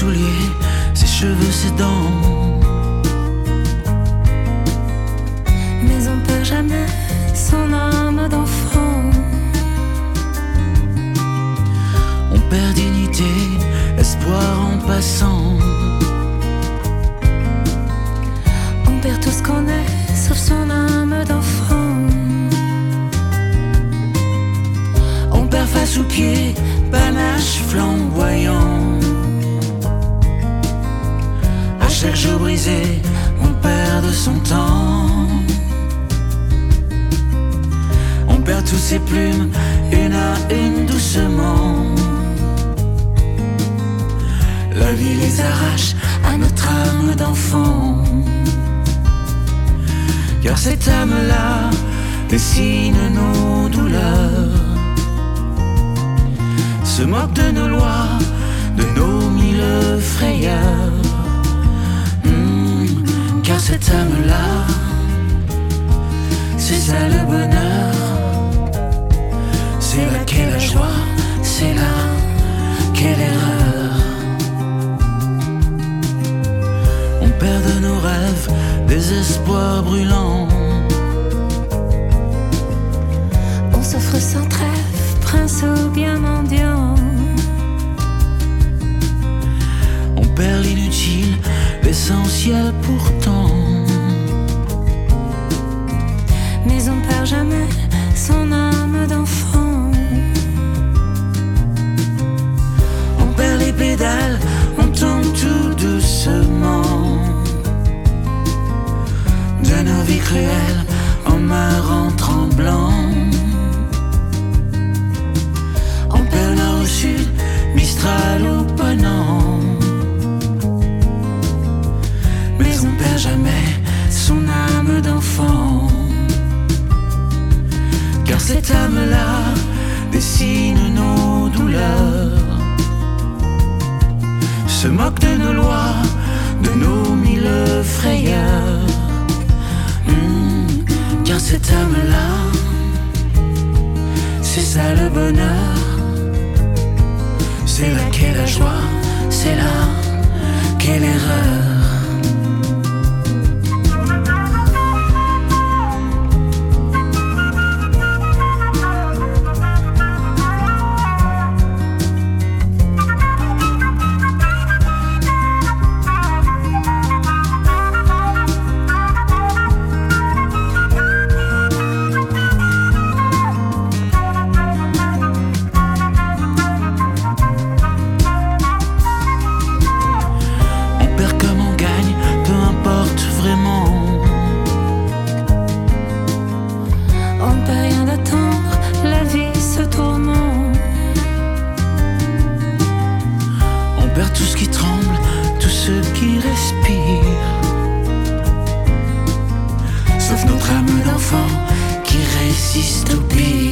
souliers, ses cheveux, ses dents. Mais on perd jamais son âme d'enfant. On perd dignité, espoir en passant. On perd tout ce qu'on est, sauf son âme d'enfant. On perd face aux pieds, panache flamboyant. À chaque jour brisé, on perd de son temps. On perd toutes ses plumes, une à une doucement. La vie les arrache à notre âme d'enfant. Car cette âme-là dessine nos douleurs, se moque de nos lois, de nos mille frayeurs. Car cette âme-là, c'est ça le bonheur. C'est là qu'est la joie, c'est là qu'est l'erreur. On perd de nos rêves des espoirs brûlants. On s'offre sans trêve, prince ou bien mendiant. On perd l'inutile, l'essentiel pourtant. Mais on perd jamais son âme d'enfant. On perd les pédales, on tombe tout doucement. De nos vies cruelles, on meurt en tremblant. On perd nord au sud, Mistral ou Ponant. Mais on perd jamais son âme d'enfant. Car cette âme-là dessine nos douleurs, se moque de nos lois, de nos mille frayeurs. Car cette âme-là, c'est ça le bonheur. C'est là qu'est la joie, c'est là qu'est l'erreur. Sauf notre âme d'enfant qui résiste au pire.